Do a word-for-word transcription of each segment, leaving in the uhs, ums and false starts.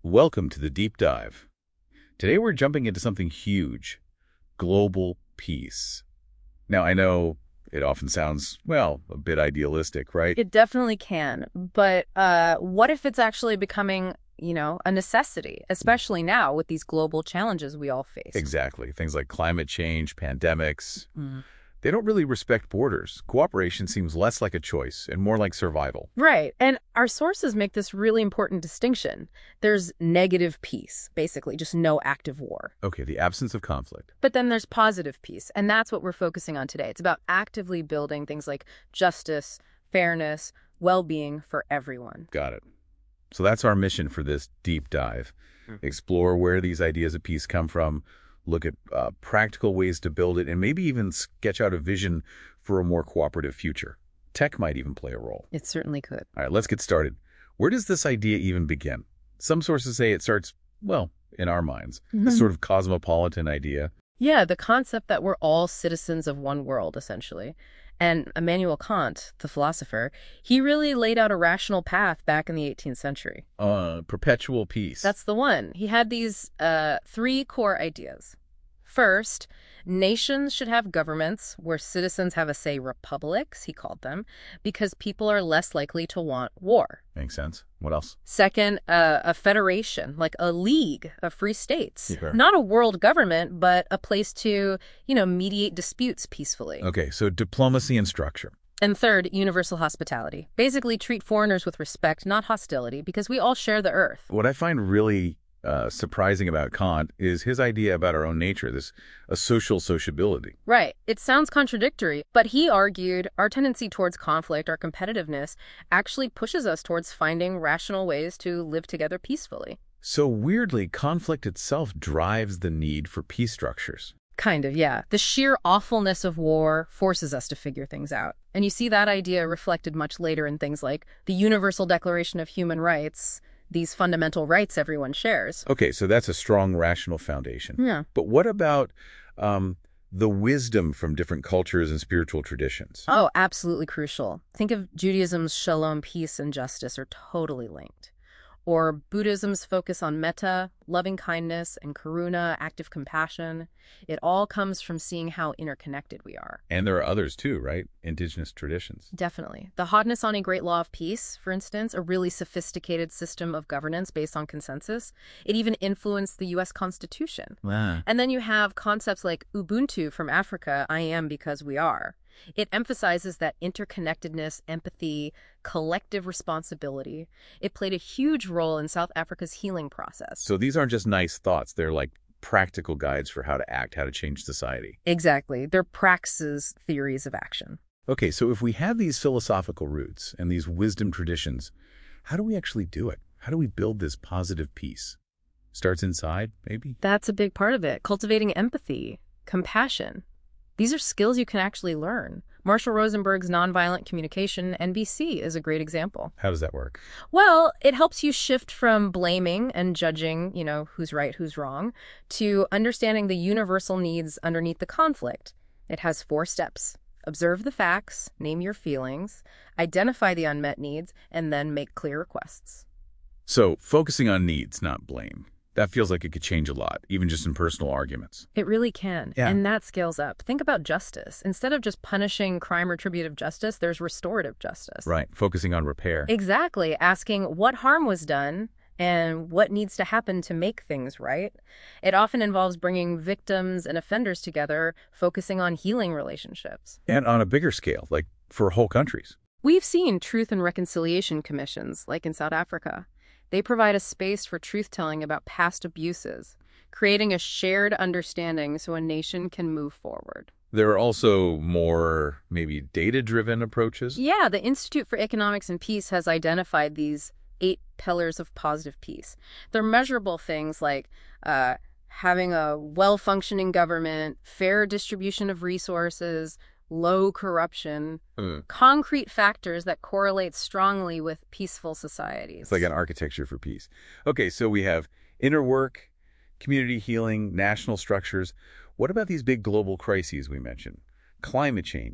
Welcome to the Deep Dive. Today we're jumping into something huge, global peace. Now, I know it often sounds, well, a bit idealistic, right? It definitely can. But uh, what if it's actually becoming, you know, a necessity, especially now with these global challenges we all face? Exactly. Things like climate change, pandemics. Mm. They don't really respect borders. Cooperation seems less like a choice and more like survival. Right. And our sources make this really important distinction. There's negative peace, basically, just no active war. Okay, the absence of conflict. But then there's positive peace, and that's what we're focusing on today. It's about actively building things like justice, fairness, well-being for everyone. Got it. So that's our mission for this deep dive. Mm. Explore where these ideas of peace come from, look at uh, practical ways to build it, and maybe even sketch out a vision for a more cooperative future. Tech might even play a role. It certainly could. All right, let's get started. Where does this idea even begin? Some sources say it starts, well, in our minds, this sort of cosmopolitan idea. Yeah, the concept that we're all citizens of one world, essentially. And Immanuel Kant, the philosopher, he really laid out a rational path back in the eighteenth century. Uh, perpetual peace. That's the one. He had these uh, three core ideas. First, nations should have governments where citizens have a say, republics, he called them, because people are less likely to want war. Makes sense. What else? Second, uh, a federation, like a league of free states. Sure. Not a world government, but a place to, you know, mediate disputes peacefully. Okay, so diplomacy and structure. And third, universal hospitality. Basically treat foreigners with respect, not hostility, because we all share the earth. What I find really uh, surprising about Kant is his idea about our own nature, this a social sociability. Right. It sounds contradictory, but he argued our tendency towards conflict, our competitiveness, actually pushes us towards finding rational ways to live together peacefully. So weirdly, conflict itself drives the need for peace structures. Kind of, yeah. The sheer awfulness of war forces us to figure things out. And you see that idea reflected much later in things like the Universal Declaration of Human Rights, these fundamental rights everyone shares. Okay, so that's a strong rational foundation. Yeah. But what about um, the wisdom from different cultures and spiritual traditions? Oh, absolutely crucial. Think of Judaism's shalom, peace, and justice are totally linked. Or Buddhism's focus on metta, loving kindness, and karuna, active compassion. It all comes from seeing how interconnected we are. And there are others too, right? Indigenous traditions. Definitely. The Haudenosaunee Great Law of Peace, for instance, a really sophisticated system of governance based on consensus. It even influenced the U S Constitution. Wow. And then you have concepts like Ubuntu from Africa, I am because we are. It emphasizes that interconnectedness, empathy, collective responsibility. It played a huge role in South Africa's healing process. So these aren't just nice thoughts. They're like practical guides for how to act, how to change society. Exactly. They're praxis theories of action. Okay, so if we have these philosophical roots and these wisdom traditions, how do we actually do it? How do we build this positive peace? Starts inside, maybe? That's a big part of it. Cultivating empathy, compassion. These are skills you can actually learn. Marshall Rosenberg's Nonviolent Communication, N V C, is a great example. How does that work? Well, it helps you shift from blaming and judging, you know, who's right, who's wrong, to understanding the universal needs underneath the conflict. It has four steps. Observe the facts, name your feelings, identify the unmet needs, and then make clear requests. So focusing on needs, not blame. That feels like it could change a lot, even just in personal arguments. It really can. Yeah. And that scales up. Think about justice. Instead of just punishing crime retributive justice, there's restorative justice. Right, focusing on repair. Exactly. Asking what harm was done and what needs to happen to make things right. It often involves bringing victims and offenders together, focusing on healing relationships. And on a bigger scale, like for whole countries. We've seen truth and reconciliation commissions, like in South Africa. They provide a space for truth-telling about past abuses, creating a shared understanding so a nation can move forward. There are also more, maybe, data-driven approaches. Yeah, the Institute for Economics and Peace has identified these eight pillars of positive peace. They're measurable things like uh, having a well-functioning government, fair distribution of resources, low corruption, Mm. concrete factors that correlate strongly with peaceful societies. It's like an architecture for peace. Okay, so we have inner work, community healing, national structures. What about these big global crises we mentioned? Climate change,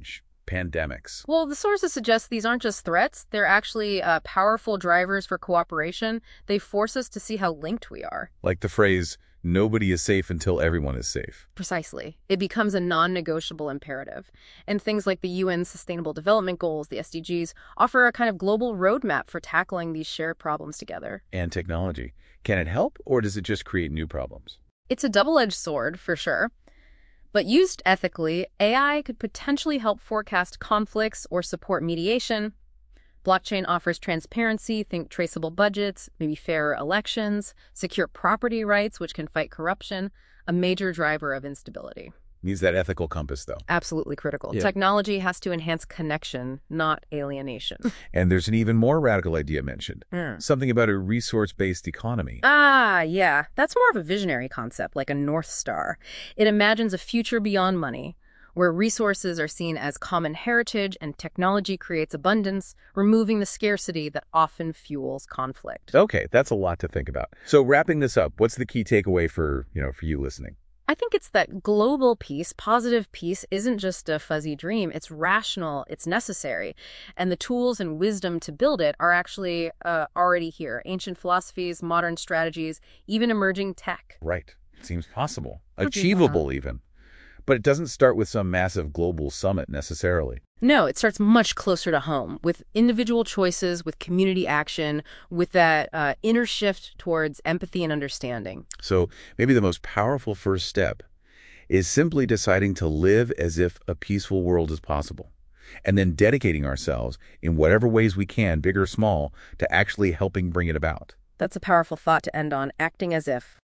pandemics. Well, the sources suggest these aren't just threats. They're actually uh, powerful drivers for cooperation. They force us to see how linked we are. Like the phrase, nobody is safe until everyone is safe. Precisely. It becomes a non-negotiable imperative. And things like the U N Sustainable Development Goals, the S D Gs, offer a kind of global roadmap for tackling these shared problems together. And technology. Can it help, or does it just create new problems? It's a double-edged sword, for sure. But used ethically, A I could potentially help forecast conflicts or support mediation. Blockchain offers transparency, think traceable budgets, maybe fairer elections, secure property rights, which can fight corruption, a major driver of instability. Needs that ethical compass, though. Absolutely critical. Yeah. Technology has to enhance connection, not alienation. And there's an even more radical idea mentioned. Mm. Something about a resource-based economy. Ah, yeah. That's more of a visionary concept, like a North Star. It imagines a future beyond money, where resources are seen as common heritage and technology creates abundance, removing the scarcity that often fuels conflict. Okay, that's a lot to think about. So wrapping this up, what's the key takeaway for, you know, for you listening? I think it's that global peace, positive peace, isn't just a fuzzy dream. It's rational, it's necessary. And the tools and wisdom to build it are actually uh, already here. Ancient philosophies, modern strategies, even emerging tech. Right. Seems possible. Could be, Achievable, even. But it doesn't start with some massive global summit necessarily. No, it starts much closer to home, with individual choices, with community action, with that uh, inner shift towards empathy and understanding. So maybe the most powerful first step is simply deciding to live as if a peaceful world is possible, and then dedicating ourselves in whatever ways we can, big or small, to actually helping bring it about. That's a powerful thought to end on, acting as if.